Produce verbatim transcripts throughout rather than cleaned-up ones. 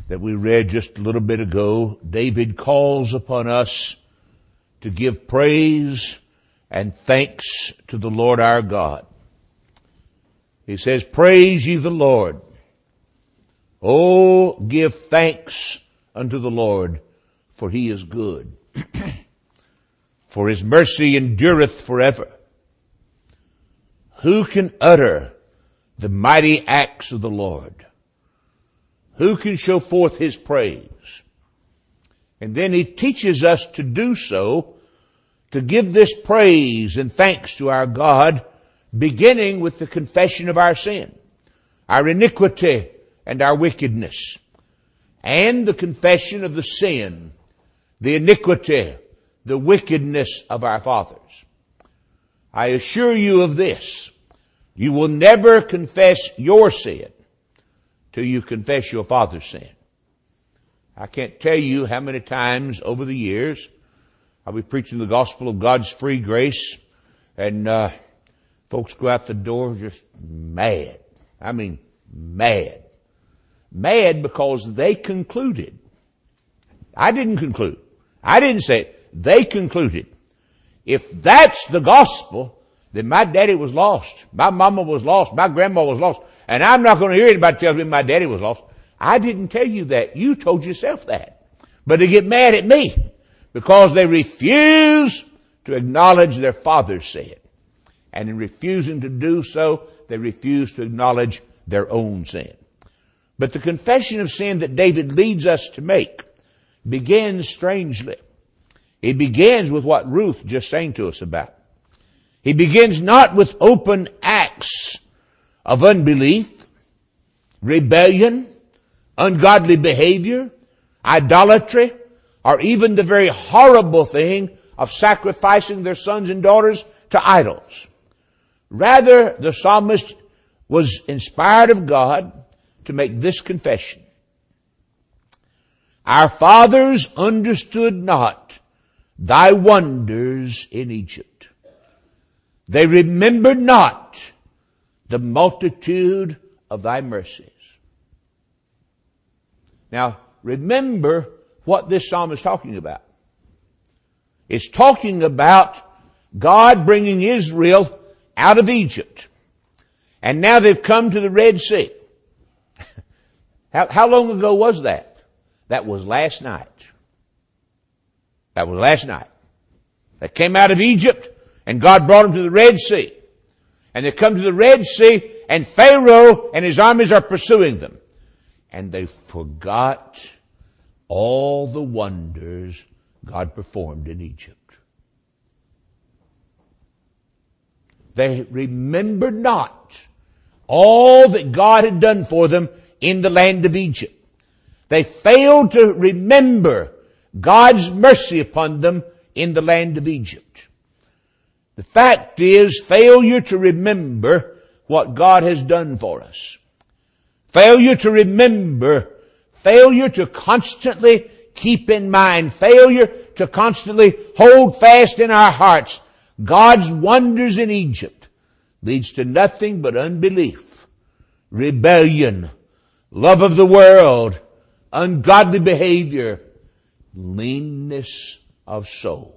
that we read just a little bit ago, David calls upon us to give praise and thanks to the Lord our God. He says, praise ye the Lord. Oh, give thanks unto the Lord, for he is good. For his mercy endureth forever. Who can utter the mighty acts of the Lord? Who can show forth his praise? And then he teaches us to do so, to give this praise and thanks to our God, beginning with the confession of our sin, our iniquity and our wickedness, and the confession of the sin, the iniquity, the wickedness of our fathers. I assure you of this. You will never confess your sin till you confess your father's sin. I can't tell you how many times over the years I'll be preaching the gospel of God's free grace, and uh, folks go out the door just mad. I mean, mad. Mad because they concluded. I didn't conclude. I didn't say it. They concluded. If that's the gospel, then my daddy was lost. My mama was lost. My grandma was lost. And I'm not going to hear anybody tell me my daddy was lost. I didn't tell you that. You told yourself that. But they get mad at me because they refuse to acknowledge their father's sin. And in refusing to do so, they refuse to acknowledge their own sin. But the confession of sin that David leads us to make begins strangely. It begins with what Ruth just sang to us about. He begins not with open acts of unbelief, rebellion, ungodly behavior, idolatry, or even the very horrible thing of sacrificing their sons and daughters to idols. Rather, the psalmist was inspired of God to make this confession. Our fathers understood not thy wonders in Egypt. They remembered not the multitude of thy mercies. Now, remember what this psalm is talking about. It's talking about God bringing Israel out of Egypt. And now they've come to the Red Sea. how, how long ago was that? That was last night. That was last night. They came out of Egypt and God brought them to the Red Sea. And they come to the Red Sea and Pharaoh and his armies are pursuing them. And they forgot all the wonders God performed in Egypt. They remembered not all that God had done for them in the land of Egypt. They failed to remember God's mercy upon them in the land of Egypt. The fact is, failure to remember what God has done for us. Failure to remember, failure to constantly keep in mind, failure to constantly hold fast in our hearts God's wonders in Egypt leads to nothing but unbelief, rebellion, love of the world, ungodly behavior, leanness of soul.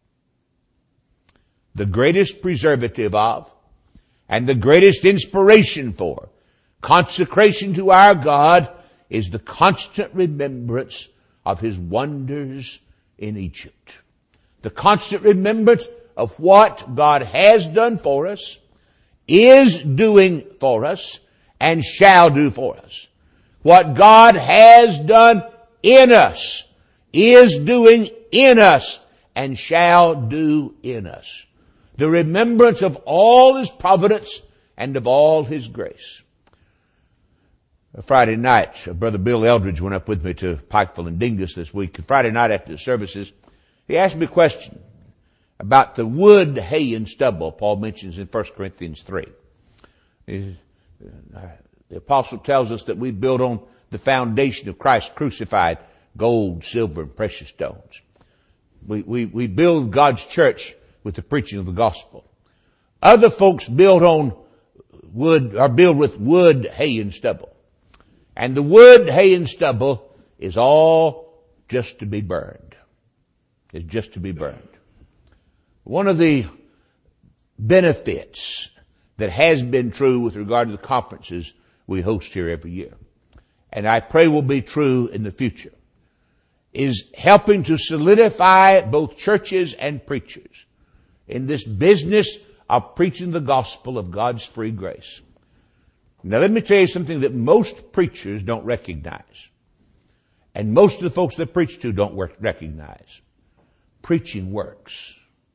The greatest preservative of and the greatest inspiration for consecration to our God is the constant remembrance of His wonders in Egypt. The constant remembrance of what God has done for us, is doing for us, and shall do for us. What God has done in us, is doing in us, and shall do in us. The remembrance of all His providence and of all His grace. Friday night, Brother Bill Eldridge went up with me to Pikeville and Dingus this week. Friday night after the services, he asked me a question about the wood, hay, and stubble Paul mentions in First Corinthians three. The apostle tells us that we build on the foundation of Christ crucified, gold, silver, and precious stones. We, we, we build God's church with the preaching of the gospel. Other folks build on wood, or build with wood, hay, and stubble. And the wood, hay, and stubble is all just to be burned. Is just to be burned. One of the benefits that has been true with regard to the conferences we host here every year, and I pray will be true in the future, is helping to solidify both churches and preachers in this business of preaching the gospel of God's free grace. Now let me tell you something that most preachers don't recognize, and most of the folks that preach to don't recognize. Preaching works.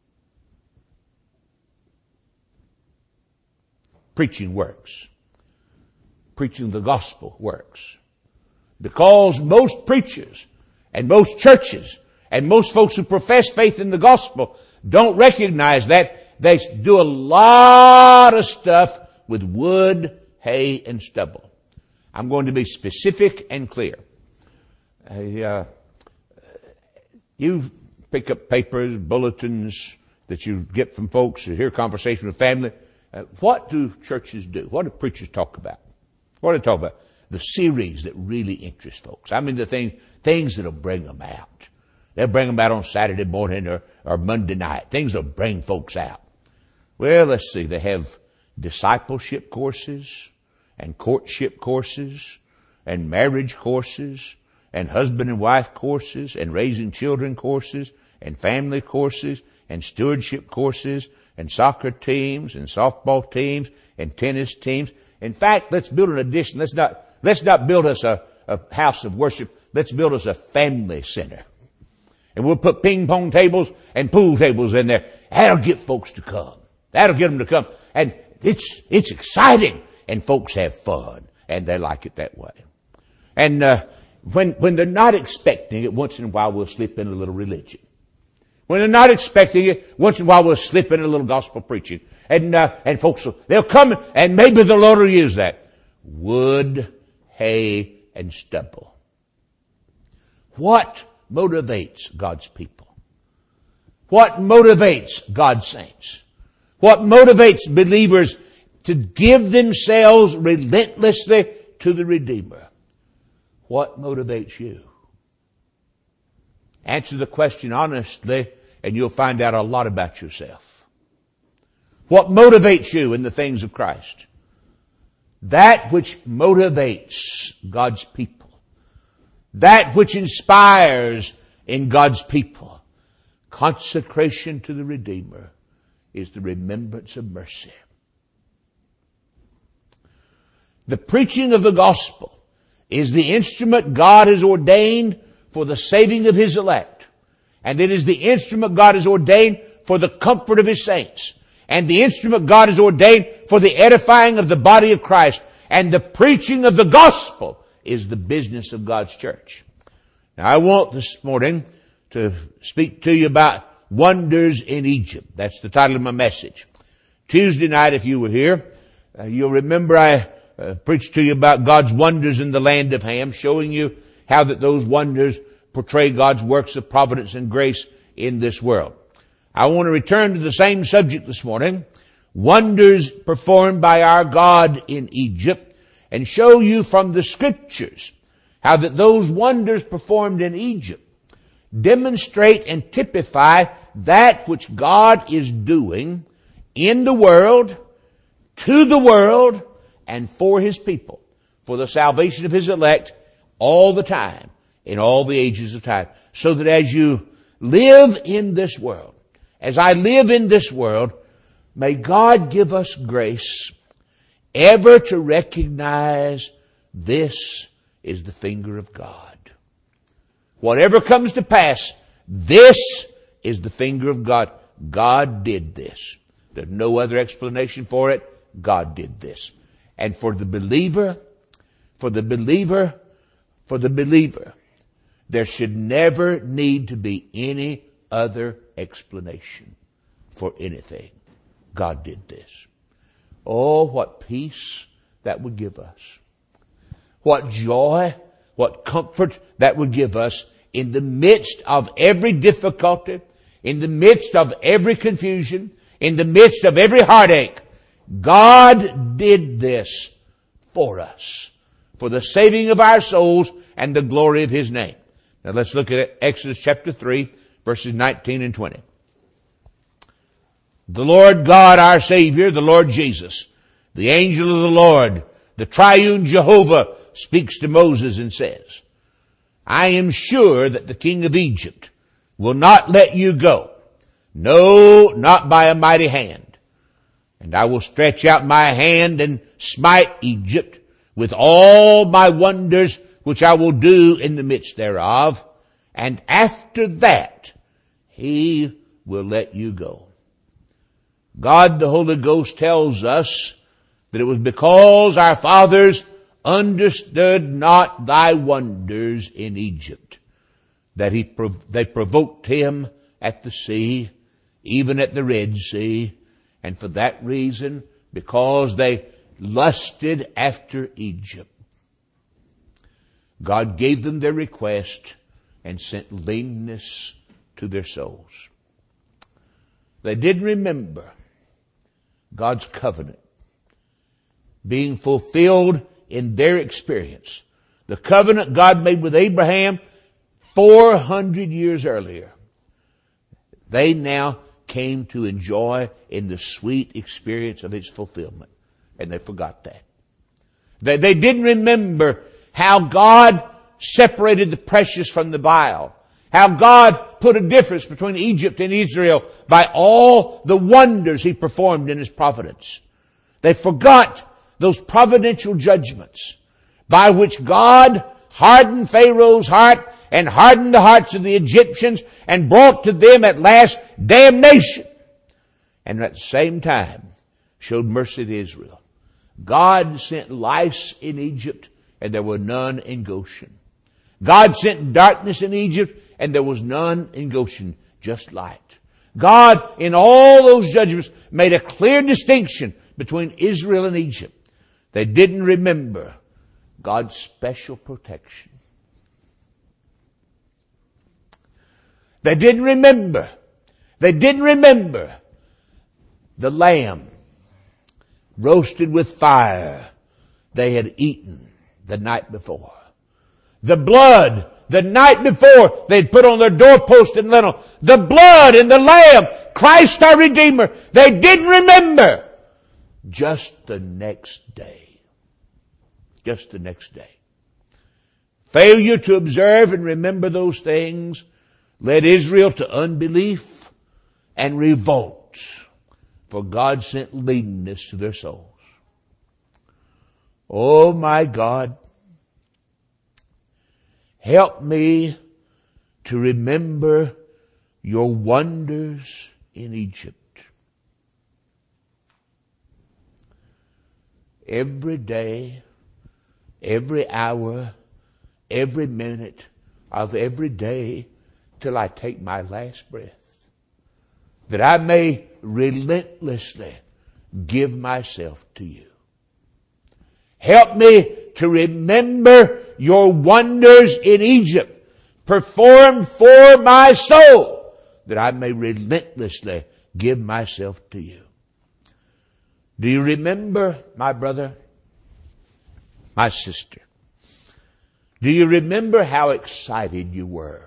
Preaching works. Preaching the gospel works. Because most preachers and most churches and most folks who profess faith in the gospel don't recognize that. They do a lot of stuff with wood, hay, and stubble. I'm going to be specific and clear. Uh, you pick up papers, bulletins that you get from folks, you hear conversation with family. Uh, what do churches do? What do preachers talk about? What do they talk about? The series that really interest folks. I mean the thing, things that'll bring them out. They'll bring them out on Saturday morning or, or Monday night. Things that'll bring folks out. Well, let's see. They have discipleship courses and courtship courses and marriage courses and husband and wife courses and raising children courses and family courses and stewardship courses and soccer teams and softball teams and tennis teams. In fact, let's build an addition. Let's not, let's not build us a, a house of worship. Let's build us a family center. And we'll put ping pong tables and pool tables in there. That'll get folks to come. That'll get them to come. And it's, it's exciting. And folks have fun. And they like it that way. And, uh, when, when they're not expecting it, once in a while we'll slip in a little religion. When they're not expecting it, once in a while we'll slip in a little gospel preaching. And, uh, and folks will, they'll come and maybe the Lord will use that. Wood, hay, and stubble. What motivates God's people? What motivates God's saints? What motivates believers to give themselves relentlessly to the Redeemer? What motivates you? Answer the question honestly, and you'll find out a lot about yourself. What motivates you in the things of Christ? That which motivates God's people. That which inspires in God's people. Consecration to the Redeemer is the remembrance of mercy. The preaching of the gospel is the instrument God has ordained for the saving of His elect. And it is the instrument God has ordained for the comfort of His saints. And the instrument God has ordained for the edifying of the body of Christ. And the preaching of the gospel is the business of God's church. Now I want this morning to speak to you about wonders in Egypt. That's the title of my message. Tuesday night, if you were here, uh, you'll remember I uh, preached to you about God's wonders in the land of Ham, showing you how that those wonders portray God's works of providence and grace in this world. I want to return to the same subject this morning, wonders performed by our God in Egypt, and show you from the scriptures how that those wonders performed in Egypt demonstrate and typify that which God is doing in the world, to the world, and for His people, for the salvation of His elect all the time, in all the ages of time. So that as you live in this world, as I live in this world, may God give us grace ever to recognize this is the finger of God. Whatever comes to pass, this is the finger of God. God did this. There's no other explanation for it. God did this. And for the believer, for the believer, for the believer, there should never need to be any other explanation for anything. God did this. Oh, what peace that would give us. What joy, what comfort that would give us in the midst of every difficulty, in the midst of every confusion, in the midst of every heartache. God did this for us. for the saving of our souls and the glory of His name. Now let's look at Exodus chapter three, verses nineteen and twenty. The Lord God, our Savior, the Lord Jesus, the angel of the Lord, the triune Jehovah, speaks to Moses and says, I am sure that the king of Egypt will not let you go. No, not by a mighty hand. And I will stretch out my hand and smite Egypt with all my wonders which I will do in the midst thereof. And after that, He will let you go. God, the Holy Ghost, tells us that it was because our fathers understood not thy wonders in Egypt that he they provoked him at the sea, even at the Red Sea. And for that reason, because they lusted after Egypt, God gave them their request and sent leanness to their souls. They didn't remember God's covenant being fulfilled in their experience. The covenant God made with Abraham four hundred years earlier, they now came to enjoy in the sweet experience of its fulfillment. And they forgot that. They, they didn't remember how God separated the precious from the vile. How God put a difference between Egypt and Israel by all the wonders He performed in His providence. They forgot those providential judgments by which God hardened Pharaoh's heart and hardened the hearts of the Egyptians and brought to them at last damnation. And at the same time showed mercy to Israel. God sent lice in Egypt and there were none in Goshen. God sent darkness in Egypt and there was none in Goshen, just light. God, in all those judgments, made a clear distinction between Israel and Egypt. They didn't remember God's special protection. They didn't remember. They didn't remember the lamb roasted with fire they had eaten the night before. The blood the night before they'd put on their doorpost and lintel. The blood and the lamb, Christ our Redeemer. They didn't remember. Just the next day. Just the next day. Failure to observe and remember those things led Israel to unbelief and revolt, for God sent leanness to their souls. Oh my God, help me to remember your wonders in Egypt. Every day, every hour, every minute of every day till I take my last breath, that I may relentlessly give myself to you. Help me to remember your wonders in Egypt, performed for my soul, that I may relentlessly give myself to you. Do you remember, my brother, my sister? Do you remember how excited you were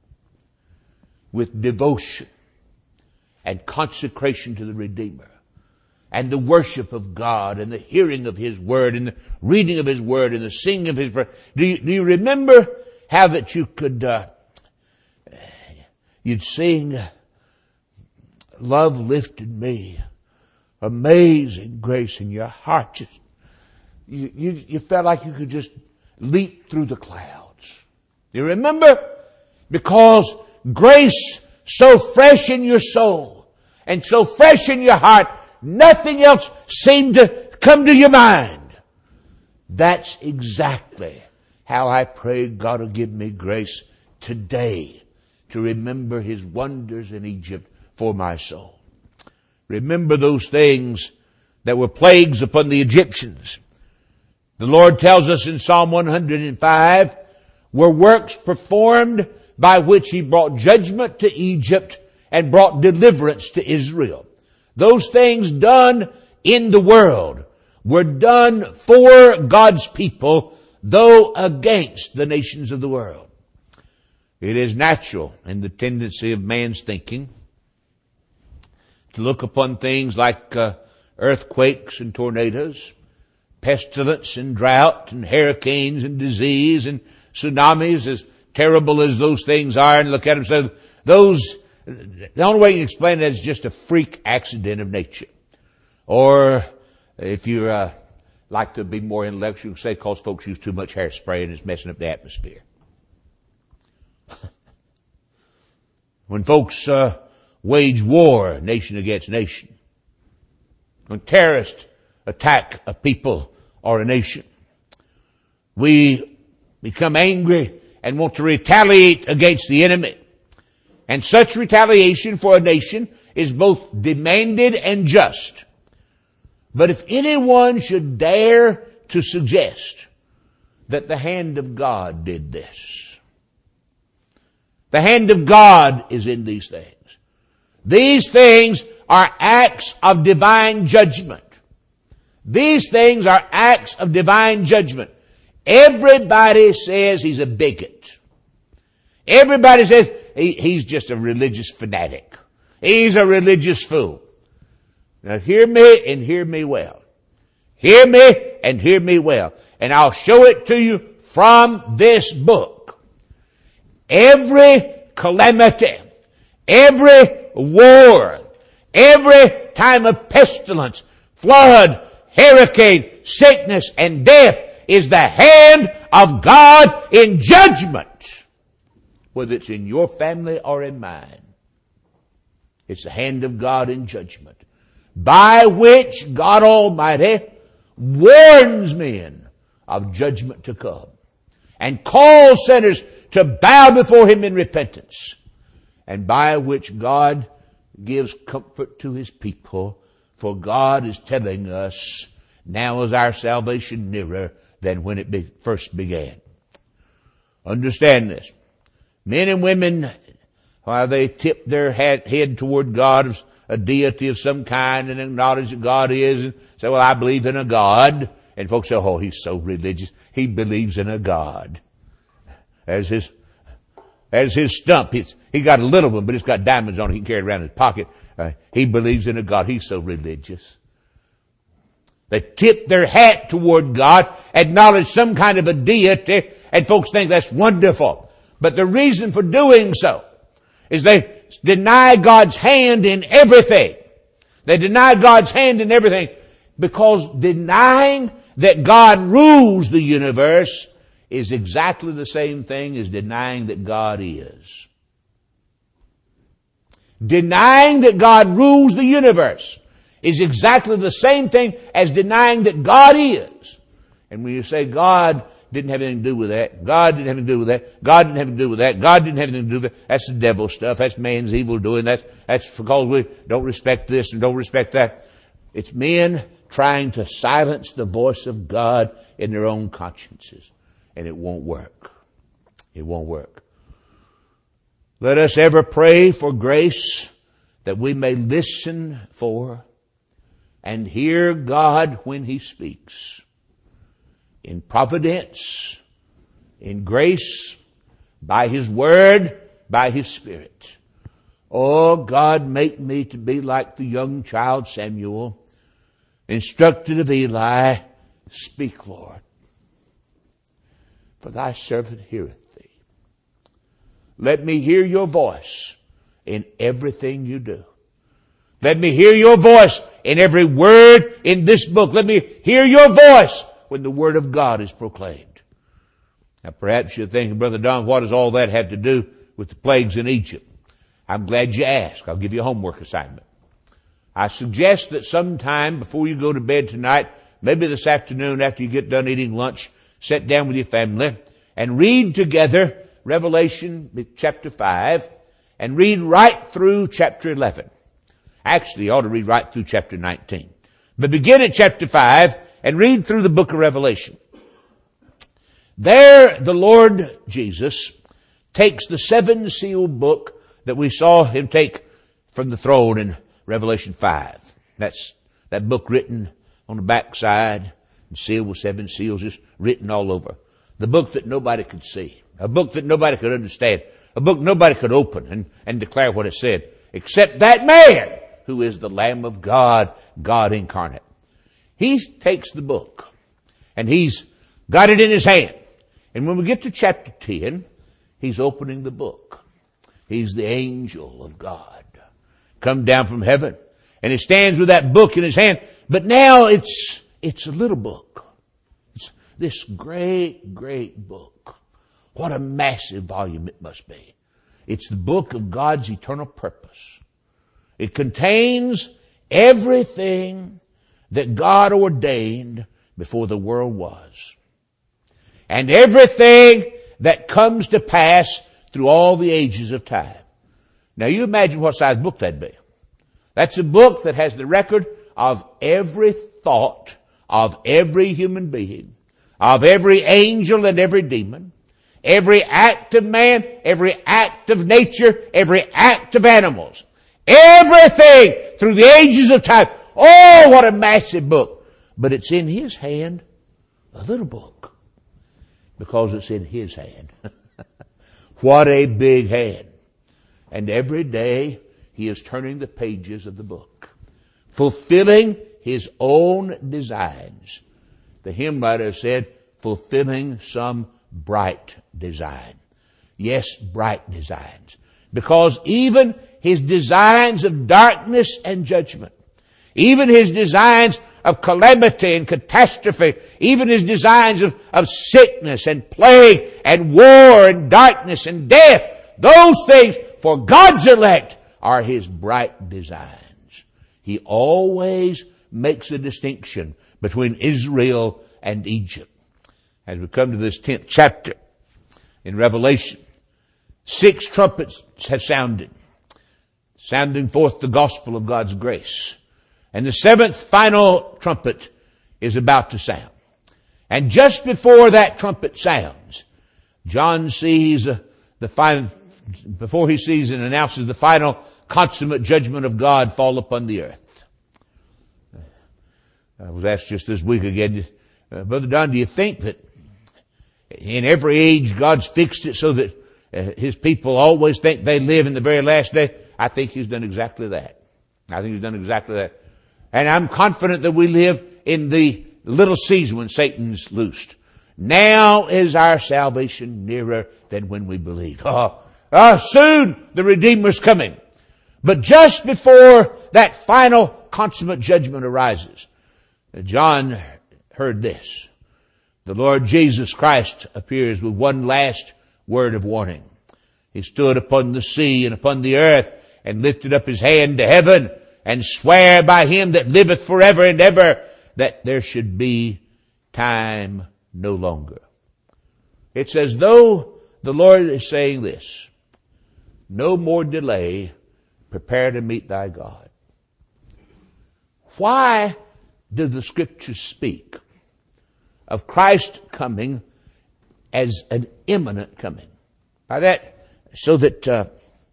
with devotion and consecration to the Redeemer and the worship of God and the hearing of His Word and the reading of His Word and the singing of His Word? Do you, do you remember how that you could, uh, you'd sing, "Love Lifted Me, Amazing Grace," and your heart just, you, you, you felt like you could just leap through the clouds. Do you remember? Because grace so fresh in your soul and so fresh in your heart, nothing else seemed to come to your mind. That's exactly how I pray God will give me grace today to remember His wonders in Egypt for my soul. Remember those things that were plagues upon the Egyptians. The Lord tells us in Psalm one hundred five, were works performed by which He brought judgment to Egypt and brought deliverance to Israel. Those things done in the world were done for God's people though against the nations of the world. It is natural in the tendency of man's thinking to look upon things like uh, earthquakes and tornadoes, pestilence and drought and hurricanes and disease and tsunamis, as terrible as those things are, and look at them and say, those, the only way you can explain that is just a freak accident of nature. Or if you uh, like to be more intellectual, you can say because folks use too much hairspray and it's messing up the atmosphere. When folks uh, wage war, nation against nation, when terrorists attack a people or a nation, we become angry and want to retaliate against the enemy. And such retaliation for a nation is both demanded and just. But if anyone should dare to suggest that the hand of God did this, the hand of God is in these things. These things are acts of divine judgment. These things are acts of divine judgment. Everybody says he's a bigot. Everybody says he, he's just a religious fanatic. He's a religious fool. Now hear me and hear me well. Hear me and hear me well. And I'll show it to you from this book. Every calamity, every war, every time of pestilence, flood, hurricane, sickness, and death is the hand of God in judgment. Whether it's in your family or in mine. It's the hand of God in judgment. By which God Almighty warns men of judgment to come. And calls sinners to bow before Him in repentance. And by which God gives comfort to His people. For God is telling us, now is our salvation nearer than when it be, first began. Understand this. Men and women, while they tip their head, head toward God as a deity of some kind and acknowledge that God is, and say, well, I believe in a God. And folks say, oh, he's so religious. He believes in a God. As his, as his stump, it's, he got a little one, but it's got diamonds on it. He can carry it around in his pocket. Uh, he believes in a God. He's so religious. They tip their hat toward God, acknowledge some kind of a deity, and folks think that's wonderful. But the reason for doing so is they deny God's hand in everything. They deny God's hand in everything because denying that God rules the universe is exactly the same thing as denying that God is. Denying that God rules the universe is exactly the same thing as denying that God is. And when you say God didn't have anything to do with that, God didn't have anything to do with that, God didn't have anything to do with that, God didn't have anything to do with that, that's the devil stuff, that's man's evil doing, that's, that's because we don't respect this and don't respect that. It's men trying to silence the voice of God in their own consciences. And it won't work. It won't work. Let us ever pray for grace that we may listen for and hear God when He speaks. In providence, in grace, by His Word, by His Spirit. Oh, God, make me to be like the young child Samuel, instructed of Eli, speak, Lord, for thy servant heareth thee. Let me hear your voice in everything you do. Let me hear your voice in every word in this book. Let me hear your voice when the Word of God is proclaimed. Now perhaps you're thinking, Brother Don, what does all that have to do with the plagues in Egypt? I'm glad you asked. I'll give you a homework assignment. I suggest that sometime before you go to bed tonight, maybe this afternoon after you get done eating lunch, sit down with your family and read together Revelation chapter five and read right through chapter eleven. Actually, you ought to read right through chapter nineteen. But begin at chapter five and read through the book of Revelation. There, the Lord Jesus takes the seven seal book that we saw Him take from the throne in Revelation five. That's that book written on the backside and sealed with seven seals, just written all over. The book that nobody could see. A book that nobody could understand. A book nobody could open and, and declare what it said. Except that man who is the Lamb of God, God incarnate. He takes the book and he's got it in his hand. And when we get to chapter ten, he's opening the book. He's the angel of God, come down from heaven. And he stands with that book in his hand. But now it's, it's a little book. It's this great, great book. What a massive volume it must be. It's the book of God's eternal purpose. It contains everything that God ordained before the world was. And everything that comes to pass through all the ages of time. Now you imagine what size book that'd be. That's a book that has the record of every thought of every human being, of every angel and every demon, every act of man, every act of nature, every act of animals. Everything through the ages of time. Oh, what a massive book. But it's in his hand, a little book, because it's in his hand. What a big hand. And every day he is turning the pages of the book, fulfilling his own designs. The hymn writer said, fulfilling some bright design. Yes, bright designs. Because even his designs of darkness and judgment, even his designs of calamity and catastrophe, even his designs of, of sickness and plague and war and darkness and death, those things for God's elect are his bright designs. He always makes a distinction between Israel and Egypt. As we come to this tenth chapter in Revelation, six trumpets have sounded, sounding forth the gospel of God's grace. And the seventh final trumpet is about to sound. And just before that trumpet sounds, John sees uh, the final, before he sees and announces the final consummate judgment of God fall upon the earth. I was asked just this week again, uh, Brother Don, do you think that in every age God's fixed it so that uh, his people always think they live in the very last day? I think he's done exactly that. I think he's done exactly that. And I'm confident that we live in the little season when Satan's loosed. Now is our salvation nearer than when we believed. Oh, oh, soon the Redeemer's coming. But just before that final consummate judgment arises, John heard this. The Lord Jesus Christ appears with one last word of warning. He stood upon the sea and upon the earth and lifted up his hand to heaven and sware by him that liveth forever and ever that there should be time no longer. It's as though the Lord is saying this: no more delay, prepare to meet thy God. Why do the scriptures speak of Christ coming as an imminent coming? By that, so that uh,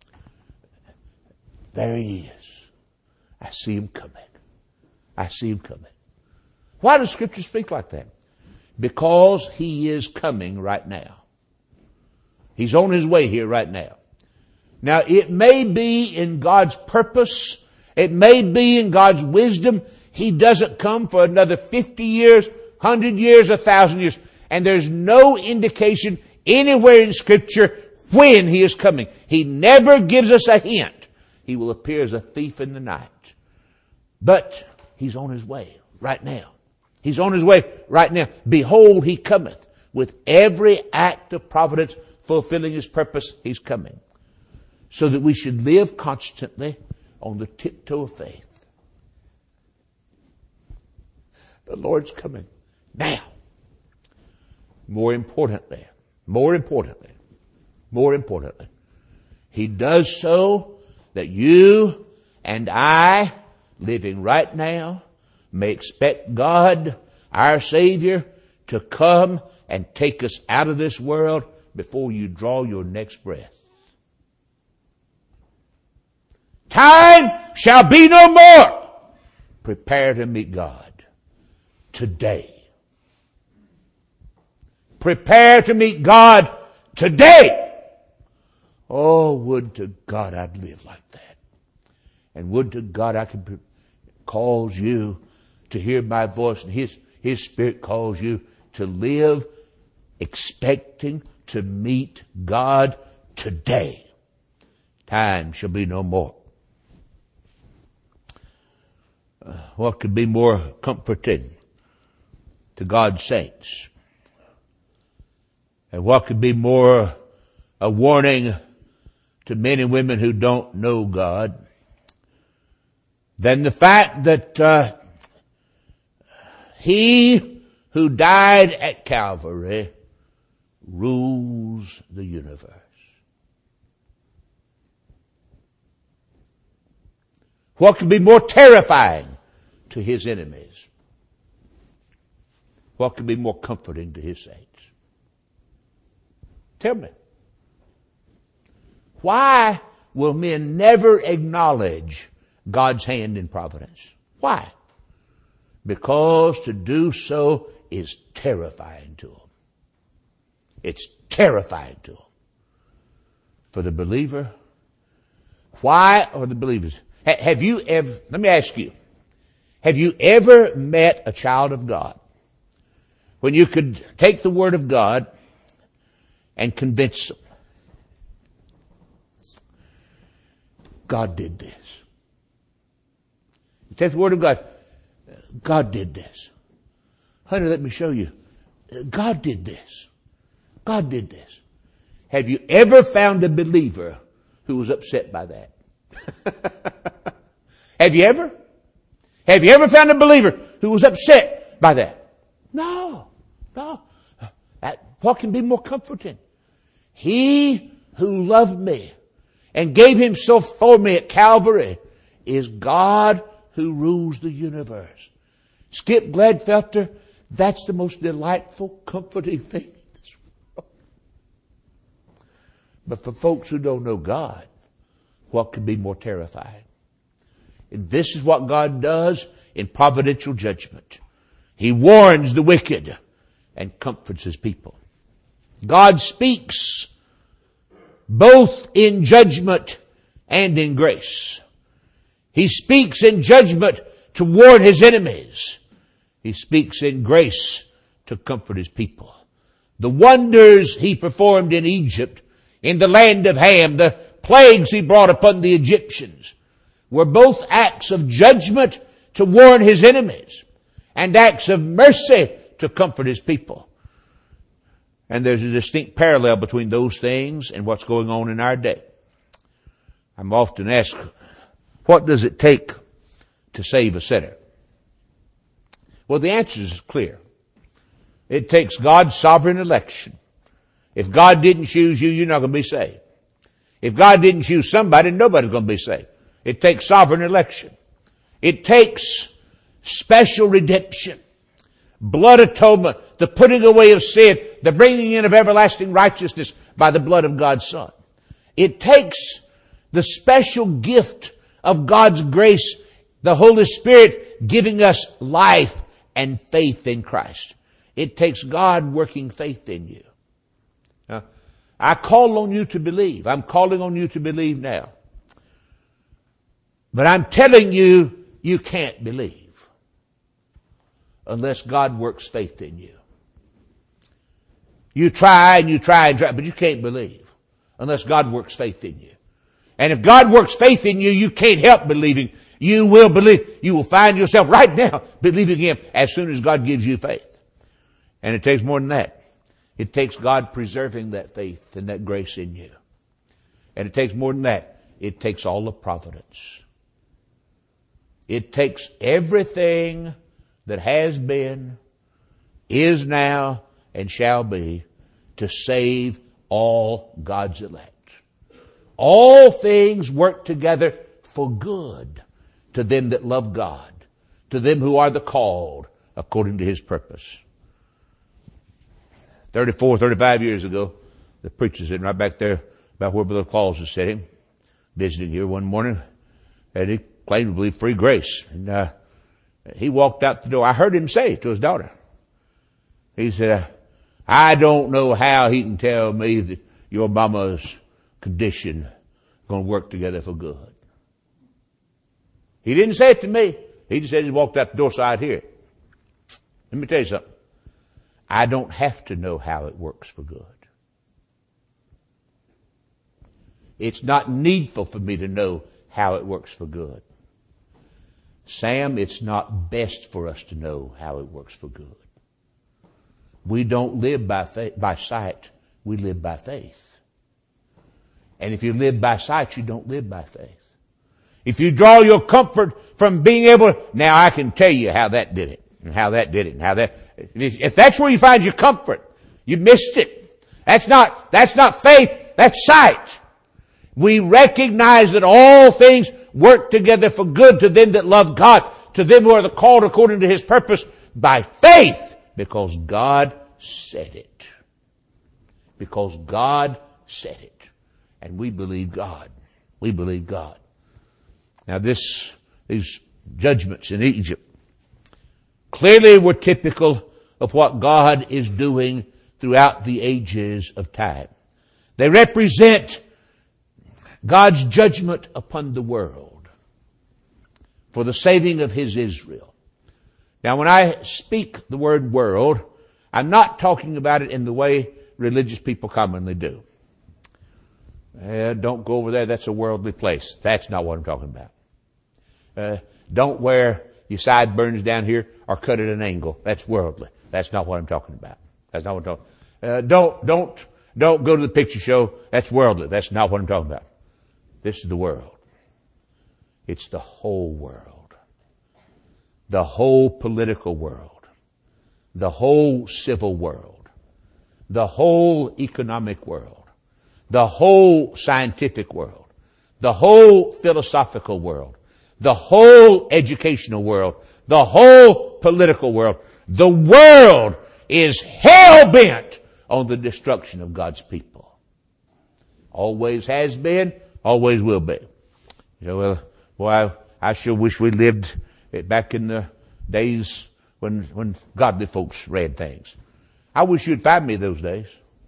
there he is. I see him coming. I see him coming. Why does Scripture speak like that? Because he is coming right now. He's on his way here right now. Now, it may be in God's purpose, it may be in God's wisdom, he doesn't come for another fifty years, one hundred years, one thousand years. And there's no indication anywhere in Scripture when he is coming. He never gives us a hint. He will appear as a thief in the night. But he's on his way right now. He's on his way right now. Behold, he cometh. With every act of providence fulfilling his purpose, he's coming. So that we should live constantly on the tiptoe of faith. The Lord's coming now. More importantly, more importantly, more importantly, he does so that you and I, living right now, may expect God, our Savior, to come and take us out of this world before you draw your next breath. Time shall be no more. Prepare to meet God today. prepare to meet God today. Oh, would to God I'd live like that. And would to God I could cause you to hear my voice, and His, His Spirit calls you to live expecting to meet God today. Time shall be no more. Uh, what could be more comforting to God's saints? And what could be more a warning to men and women who don't know God than the fact that uh, He who died at Calvary rules the universe. What could be more terrifying to His enemies? What could be more comforting to His saints? Tell me. Why will men never acknowledge God's hand in providence? Why? Because to do so is terrifying to them. It's terrifying to them. For the believer, why are the believers? Ha- have you ever, let me ask you, have you ever met a child of God when you could take the Word of God and convince them? God did this. You take the Word of God. God did this. Honey, let me show you. God did this. God did this. Have you ever found a believer who was upset by that? Have you ever? Have you ever found a believer who was upset by that? No. No. That, what can be more comforting? He who loved me and gave Himself for me at Calvary is God who rules the universe. Skip Gladfelter, that's the most delightful, comforting thing in this world. But for folks who don't know God, what could be more terrifying? And this is what God does in providential judgment. He warns the wicked and comforts His people. God speaks both in judgment and in grace. He speaks in judgment to warn His enemies. He speaks in grace to comfort His people. The wonders He performed in Egypt, in the land of Ham, the plagues He brought upon the Egyptians, were both acts of judgment to warn His enemies and acts of mercy to comfort His people. And there's a distinct parallel between those things and what's going on in our day. I'm often asked, what does it take to save a sinner? Well, the answer is clear. It takes God's sovereign election. If God didn't choose you, you're not going to be saved. If God didn't choose somebody, nobody's going to be saved. It takes sovereign election. It takes special redemption, blood atonement, the putting away of sin, the bringing in of everlasting righteousness by the blood of God's Son. It takes the special gift of God's grace, the Holy Spirit giving us life and faith in Christ. It takes God working faith in you. Now, I call on you to believe. I'm calling on you to believe now. But I'm telling you, you can't believe unless God works faith in you. You try and you try and try, but you can't believe unless God works faith in you. And if God works faith in you, you can't help believing. You will believe. You will find yourself right now believing Him as soon as God gives you faith. And it takes more than that. It takes God preserving that faith and that grace in you. And it takes more than that. It takes all of providence. It takes everything that has been, is now, and shall be to save all God's elect. All things work together for good to them that love God, to them who are the called according to His purpose. thirty-four, thirty-five years ago, the preacher sitting right back there about where Brother Claus is sitting, visiting here one morning, and he claimed to believe free grace. And uh, he walked out the door. I heard him say to his daughter, he said, I don't know how he can tell me that your mama's condition is going to work together for good. He didn't say it to me. He just said he walked out the door so I'd hear it. Let me tell you something. I don't have to know how it works for good. It's not needful for me to know how it works for good. Sam, it's not best for us to know how it works for good. We don't live by faith, by sight. We live by faith. And if you live by sight, you don't live by faith. If you draw your comfort from being able, now I can tell you how that did it, and how that did it, and how that, if that's where you find your comfort, you missed it. That's not, that's not faith, that's sight. We recognize that all things work together for good to them that love God, to them who are the called according to His purpose by faith, because God said it. Because God said it. And we believe God. We believe God. Now this, these judgments in Egypt clearly were typical of what God is doing throughout the ages of time. They represent God's judgment upon the world for the saving of His Israel. Now when I speak the word world, I'm not talking about it in the way religious people commonly do. Eh, don't go over there, that's a worldly place. That's not what I'm talking about. Uh, don't wear your sideburns down here or cut at an angle. That's worldly. That's not what I'm talking about. That's not what I'm talking about. Uh, don't, don't, don't go to the picture show. That's worldly. That's not what I'm talking about. This is the world. It's the whole world. The whole political world. The whole civil world. The whole economic world. The whole scientific world. The whole philosophical world. The whole educational world. The whole political world. The world is hell-bent on the destruction of God's people. Always has been, always will be. You know, well, boy, I, I sure wish we lived back in the days when, when godly folks read things. I wish you'd find me those days.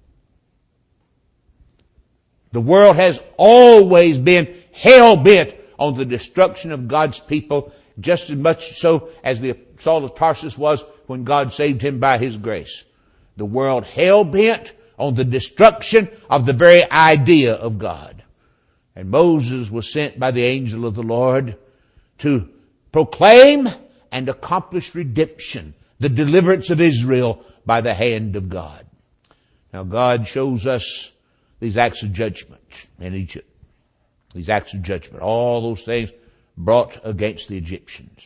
The world has always been hell-bent on the destruction of God's people, just as much so as the Saul of Tarsus was when God saved him by His grace. The world hell-bent on the destruction of the very idea of God. And Moses was sent by the angel of the Lord to proclaim and accomplish redemption, the deliverance of Israel by the hand of God. Now God shows us these acts of judgment in Egypt. These acts of judgment, all those things brought against the Egyptians,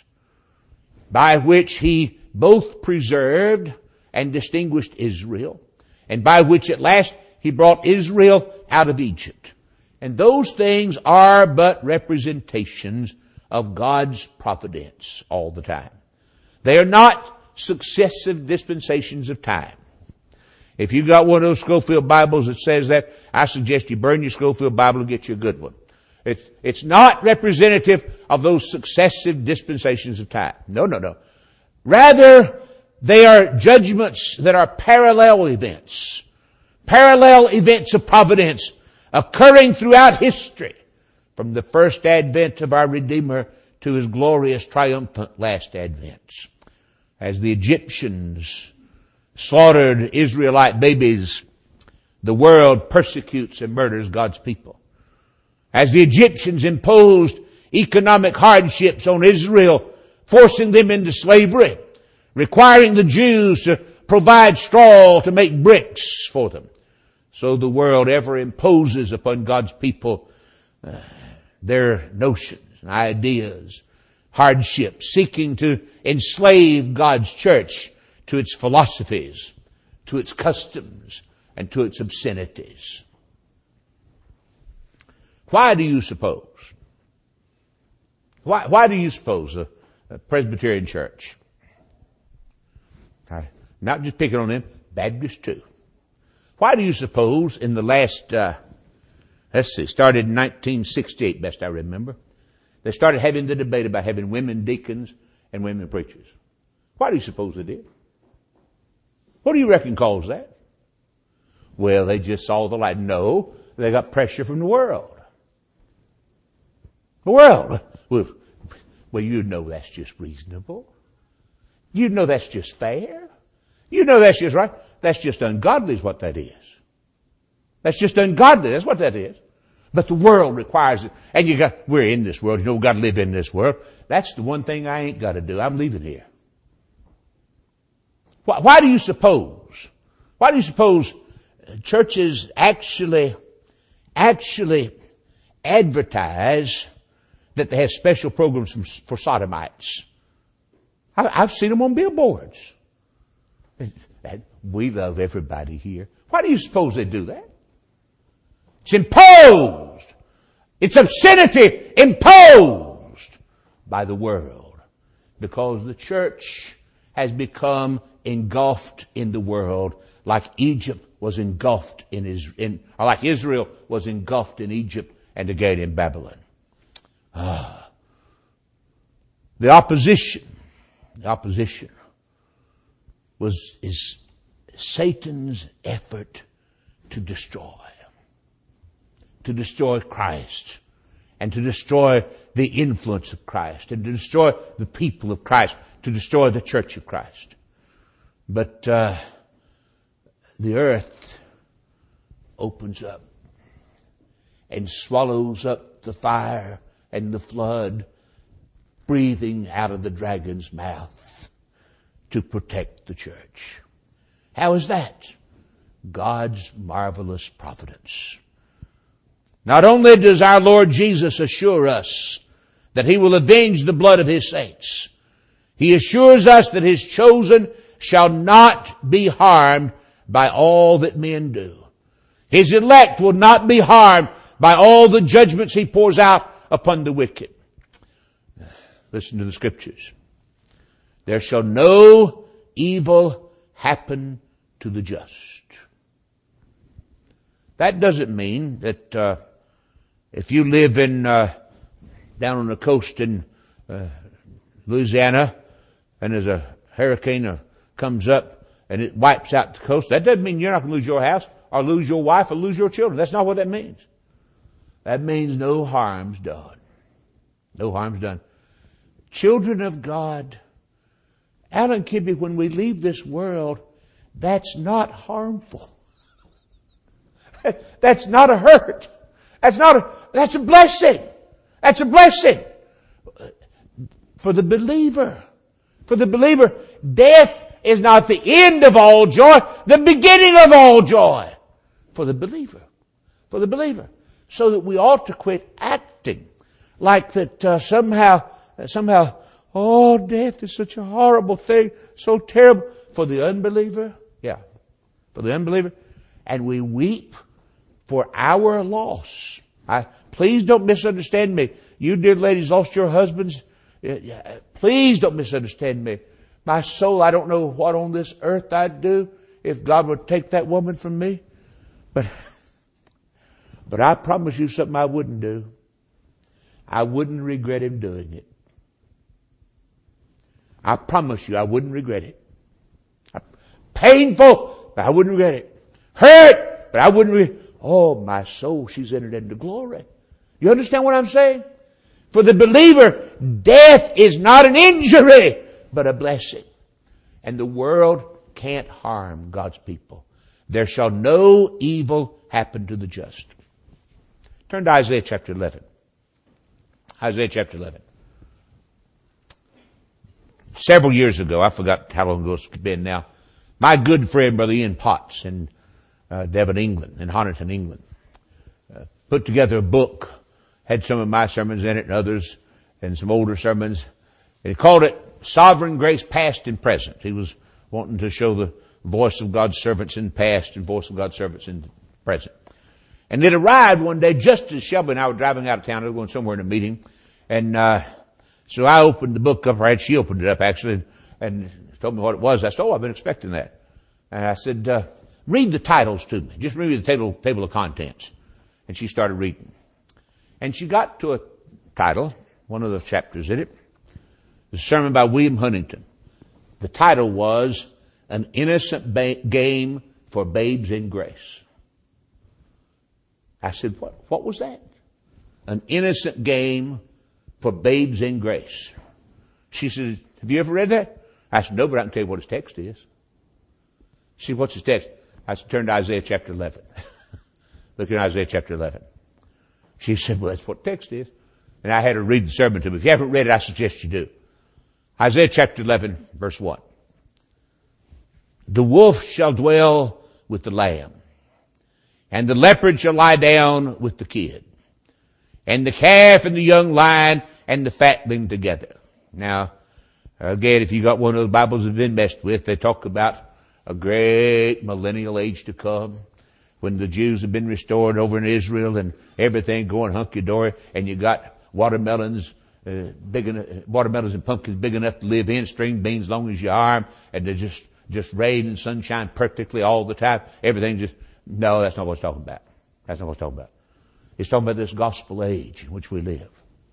by which He both preserved and distinguished Israel, and by which at last He brought Israel out of Egypt. And those things are but representations of God's providence all the time. They are not successive dispensations of time. If you got one of those Schofield Bibles that says that, I suggest you burn your Schofield Bible and get you a good one. It's, it's not representative of those successive dispensations of time. No, no, no. Rather, they are judgments that are parallel events. Parallel events of providence occurring throughout history, from the first advent of our Redeemer to His glorious triumphant last advent. As the Egyptians slaughtered Israelite babies, the world persecutes and murders God's people. As the Egyptians imposed economic hardships on Israel, forcing them into slavery, requiring the Jews to provide straw to make bricks for them, so the world ever imposes upon God's people uh, their notions, ideas, hardships, seeking to enslave God's church to its philosophies, to its customs, and to its obscenities. Why do you suppose? Why, why do you suppose a, a Presbyterian church, I, not just picking on them, Baptists too, why do you suppose in the last, uh, let's see, started in nineteen sixty-eight, best I remember, they started having the debate about having women deacons and women preachers? Why do you suppose they did? What do you reckon caused that? Well, they just saw the light. No, they got pressure from the world. The world. Well, well, you know that's just reasonable. You know that's just fair. You know that's just right. That's just ungodly is what that is. That's just ungodly. That's what that is. But the world requires it. And you got, we're in this world. You know, we've got to live in this world. That's the one thing I ain't got to do. I'm leaving here. Why, why do you suppose? Why do you suppose churches actually, actually advertise that they have special programs for, for sodomites? I, I've seen them on billboards. We love everybody here. Why do you suppose they do that? It's imposed. It's obscenity imposed by the world. Because the church has become engulfed in the world like Egypt was engulfed in, in or like Israel was engulfed in Egypt and again in Babylon. Ah. The opposition, the opposition was, is Satan's effort to destroy. To destroy Christ. And to destroy the influence of Christ. And to destroy the people of Christ. To destroy the church of Christ. But uh, the earth opens up and swallows up the fire and the flood, breathing out of the dragon's mouth to protect the church. How is that? God's marvelous providence. Not only does our Lord Jesus assure us that He will avenge the blood of His saints, He assures us that His chosen shall not be harmed by all that men do. His elect will not be harmed by all the judgments He pours out upon the wicked. Listen to the scriptures. There shall no evil happen to the just. That doesn't mean that uh, if you live in uh, down on the coast in uh, Louisiana and there's a hurricane or comes up and it wipes out the coast, that doesn't mean you're not going to lose your house or lose your wife or lose your children. That's not what that means. That means no harm's done. No harm's done. Children of God, Alan Kibbe, when we leave this world, that's not harmful. That's not a hurt. That's not a, that's a blessing. That's a blessing. For the believer. For the believer, death is not the end of all joy, the beginning of all joy. For the believer. For the believer. So that we ought to quit acting like that uh, somehow, uh, somehow, oh, death is such a horrible thing, so terrible. For the unbeliever, yeah, for the unbeliever, and we weep for our loss. I, please don't misunderstand me. You dear ladies lost your husbands. Please don't misunderstand me. My soul, I don't know what on this earth I'd do if God would take that woman from me. But, but I promise you something I wouldn't do. I wouldn't regret Him doing it. I promise you I wouldn't regret it. Painful, but I wouldn't regret it. Hurt, but I wouldn't regret it. Oh, my soul, she's entered into glory. You understand what I'm saying? For the believer, death is not an injury, but a blessing. And the world can't harm God's people. There shall no evil happen to the just. Turn to Isaiah chapter eleven. Isaiah chapter eleven. Several years ago, I forgot how long ago it's been now, my good friend, Brother Ian Potts in uh, Devon, England, in Honiton, England, uh, put together a book, had some of my sermons in it and others, and some older sermons. And he called it Sovereign Grace Past and Present. He was wanting to show the voice of God's servants in the past and voice of God's servants in the present. And it arrived one day just as Shelby and I were driving out of town. We were going somewhere in a meeting. And uh so I opened the book up, right? She opened it up actually and told me what it was. I said, oh, I've been expecting that. And I said, uh, read the titles to me. Just read the table, table of contents. And she started reading. And she got to a title, one of the chapters in it. It was a sermon by William Huntington. The title was An Innocent ba- Game for Babes in Grace. I said, what, what was that? An innocent game for babes in grace. She said, have you ever read that? I said, no, but I can tell you what his text is. She said, what's his text? I said, turn to Isaiah chapter eleven. Look at Isaiah chapter eleven. She said, well, that's what the text is. And I had her read the sermon to me. If you haven't read it, I suggest you do. Isaiah chapter eleven, verse one. The wolf shall dwell with the lamb, and the leopard shall lie down with the kid, and the calf and the young lion and the fatling together. Now, again, if you got one of those Bibles that have been messed with, they talk about a great millennial age to come, when the Jews have been restored over in Israel and everything going hunky-dory, and you got watermelons, uh, big enough, watermelons and pumpkins big enough to live in, string beans long as your arm, and they're just, just rain and sunshine perfectly all the time. Everything just, no, that's not what it's talking about. That's not what it's talking about. It's talking about this gospel age in which we live.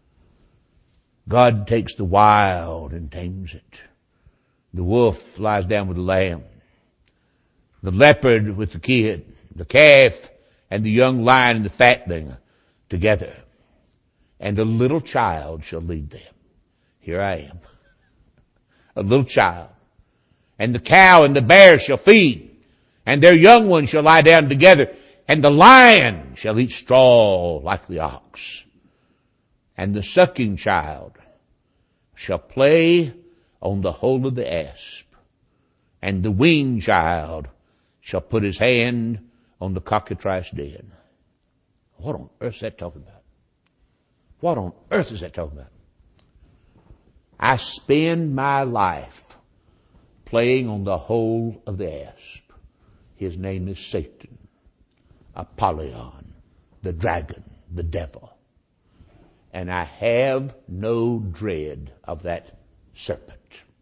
God takes the wild and tames it. The wolf lies down with the lamb. The leopard with the kid. The calf and the young lion and the fatling together. And a little child shall lead them. Here I am. A little child. And the cow and the bear shall feed. And their young ones shall lie down together. And the lion shall eat straw like the ox. And the sucking child shall play on the hole of the asp. And the weaned child shall put his hand on the cockatrice den. What on earth is that talking about? What on earth is that talking about? I spend my life playing on the hole of the asp. His name is Satan, Apollyon, the dragon, the devil. And I have no dread of that serpent.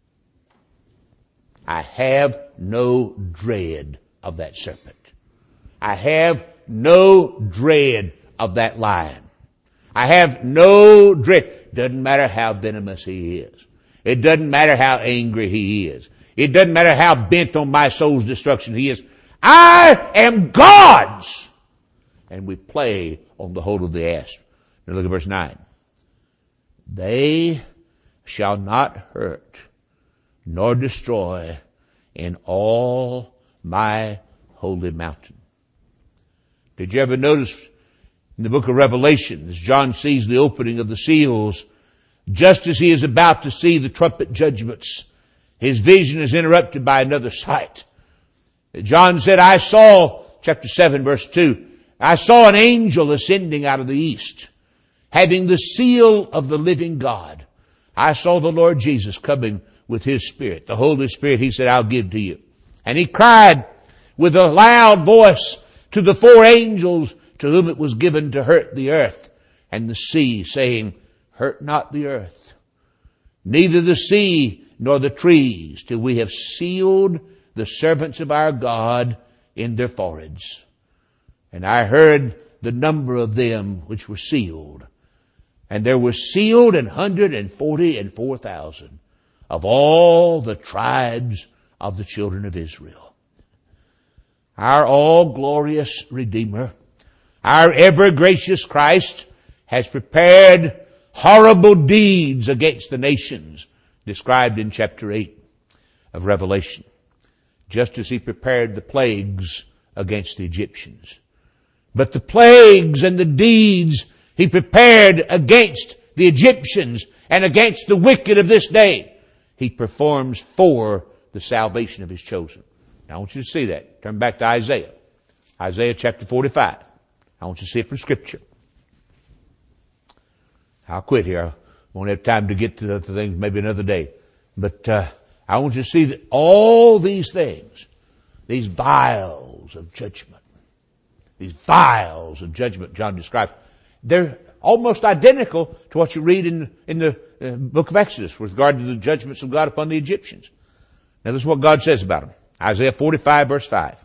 I have no dread of that serpent. I have no dread of that lion. I have no dread. Doesn't matter how venomous he is. It doesn't matter how angry he is. It doesn't matter how bent on my soul's destruction he is. I am God's. And we play on the hole of the asp. Now look at verse nine. They shall not hurt nor destroy in all my holy mountain. Did you ever notice in the book of Revelation, as John sees the opening of the seals, just as he is about to see the trumpet judgments, his vision is interrupted by another sight. John said, I saw, chapter seven, verse two, I saw an angel ascending out of the east, having the seal of the living God. I saw the Lord Jesus coming with his Spirit, the Holy Spirit. He said, I'll give to you. And he cried with a loud voice to the four angels to whom it was given to hurt the earth and the sea, saying, hurt not the earth, neither the sea nor the trees, till we have sealed the servants of our God in their foreheads. And I heard the number of them which were sealed. And there were sealed an hundred and forty and four thousand of all the tribes of the children of Israel. Our all-glorious Redeemer, our ever-gracious Christ, has prepared horrible deeds against the nations described in chapter eight of Revelation, just as he prepared the plagues against the Egyptians. But the plagues and the deeds he prepared against the Egyptians and against the wicked of this day, he performs for the salvation of his chosen. Now I want you to see that. Turn back to Isaiah. Isaiah chapter forty-five. I want you to see it from Scripture. I'll quit here. I won't have time to get to the other things maybe another day. But uh, I want you to see that all these things, these vials of judgment, these vials of judgment John describes, they're almost identical to what you read in, in the uh, book of Exodus with regard to the judgments of God upon the Egyptians. Now this is what God says about them. Isaiah forty-five verse five.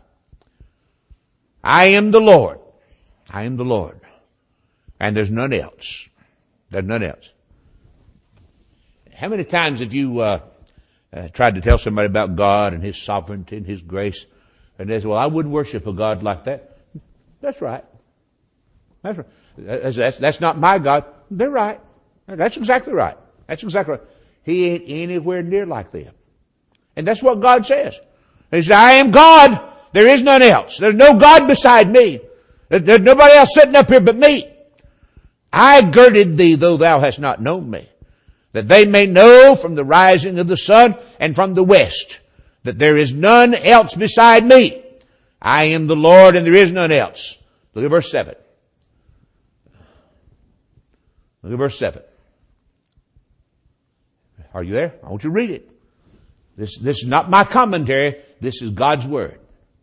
I am the Lord. I am the Lord. And there's none else. There's none else. How many times have you uh, uh, tried to tell somebody about God and his sovereignty and his grace? And they say, well, I wouldn't worship a God like that. That's right. That's, right. that's, that's, that's not my God. They're right. That's exactly right. That's exactly right. He ain't anywhere near like them. And that's what God says. He says, I am God. There is none else. There's no God beside me. There's nobody else sitting up here but me. I girded thee, though thou hast not known me, that they may know from the rising of the sun and from the west that there is none else beside me. I am the Lord and there is none else. Look at verse seven. Look at verse seven. Are you there? I want you to read it. This, this is not my commentary. This is God's word.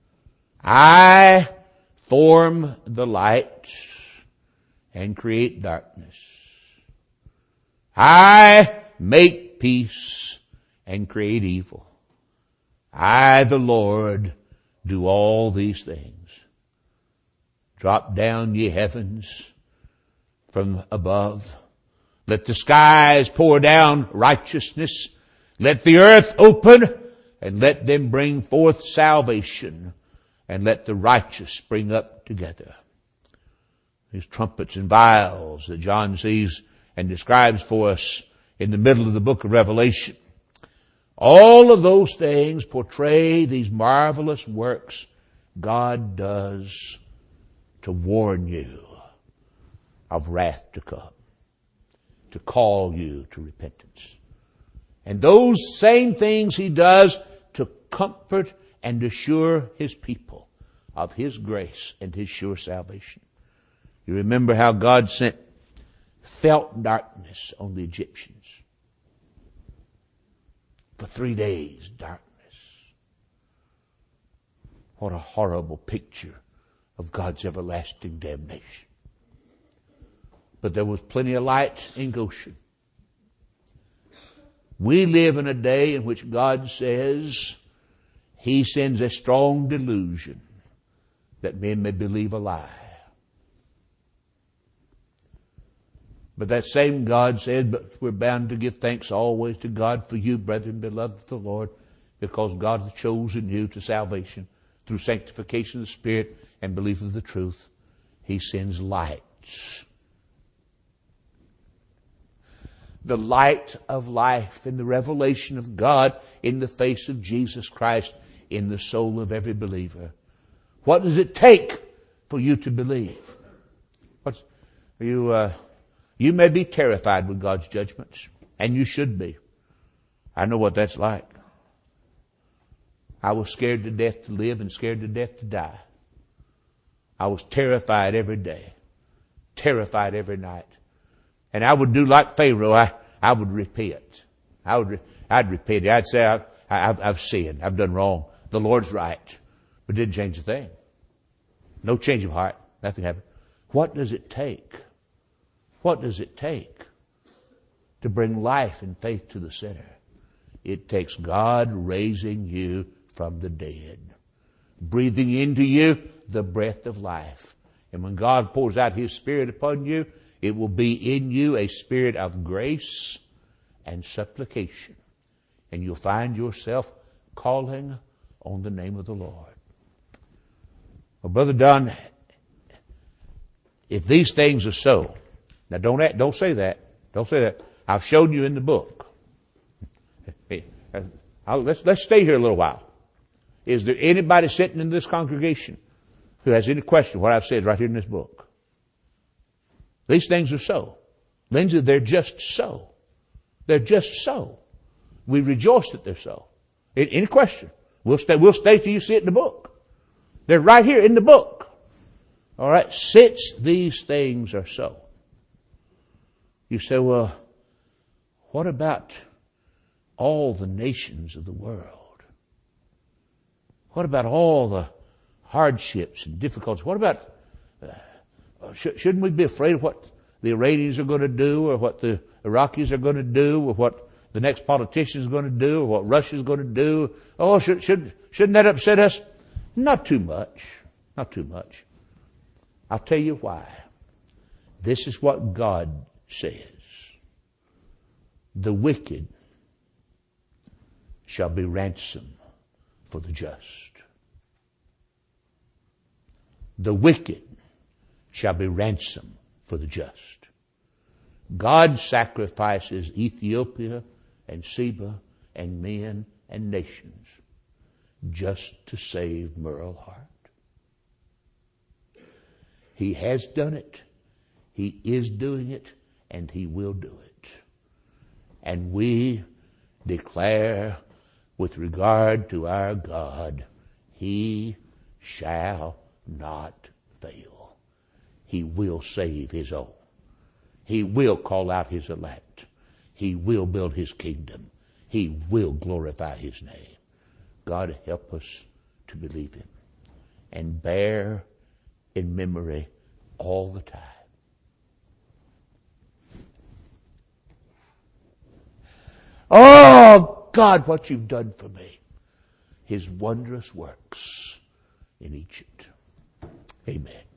I form the light and create darkness. I make peace and create evil. I, the Lord, do all these things. Drop down, ye heavens, from above. Let the skies pour down righteousness. Let the earth open, and let them bring forth salvation, and let the righteous spring up together. These trumpets and vials that John sees and describes for us in the middle of the book of Revelation. All of those things portray these marvelous works God does to warn you of wrath to come, to call you to repentance. And those same things He does to comfort and assure His people of His grace and His sure salvation. You remember how God sent felt darkness on the Egyptians. For three days, darkness. What a horrible picture of God's everlasting damnation. But there was plenty of light in Goshen. We live in a day in which God says He sends a strong delusion that men may believe a lie. But that same God said, but we're bound to give thanks always to God for you, brethren, beloved of the Lord, because God has chosen you to salvation through sanctification of the Spirit and belief of the truth. He sends lights. The light of life in the revelation of God in the face of Jesus Christ in the soul of every believer. What does it take for you to believe? What's, you, uh, you may be terrified with God's judgments, and you should be. I know what that's like. I was scared to death to live and scared to death to die. I was terrified every day, terrified every night. And I would do like Pharaoh. I, I would repent. I would, I'd repent. I'd say, I, I've, I've sinned. I've done wrong. The Lord's right. But it didn't change a thing. No change of heart. Nothing happened. What does it take? What does it take to bring life and faith to the sinner? It takes God raising you from the dead, breathing into you the breath of life. And when God pours out His Spirit upon you, it will be in you a spirit of grace and supplication. And you'll find yourself calling on the name of the Lord. Well, Brother Don, if these things are so, now don't act, don't say that. Don't say that. I've shown you in the book. Hey, I'll, let's, let's stay here a little while. Is there anybody sitting in this congregation who has any question what I've said right here in this book? These things are so. Lindsay, they're just so. They're just so. We rejoice that they're so. Any question? We'll stay, we'll stay till you see it in the book. They're right here in the book. All right. Since these things are so. You say, well, what about all the nations of the world? What about all the hardships and difficulties? What about, uh, sh- shouldn't we be afraid of what the Iranians are going to do, or what the Iraqis are going to do, or what the next politician is going to do, or what Russia is going to do? Oh, should, should, shouldn't that upset us? Not too much. Not too much. I'll tell you why. This is what God says. The wicked shall be ransomed for the just. The wicked shall be ransom for the just. God sacrifices Ethiopia and Seba and men and nations just to save Merle Hart. He has done it. He is doing it, and he will do it. And we declare with regard to our God, he shall not fail. He will save his own. He will call out his elect. He will build his kingdom. He will glorify his name. God, help us to believe him and bear in memory all the time. Oh, God, what you've done for me. His wondrous works in Egypt. Amen.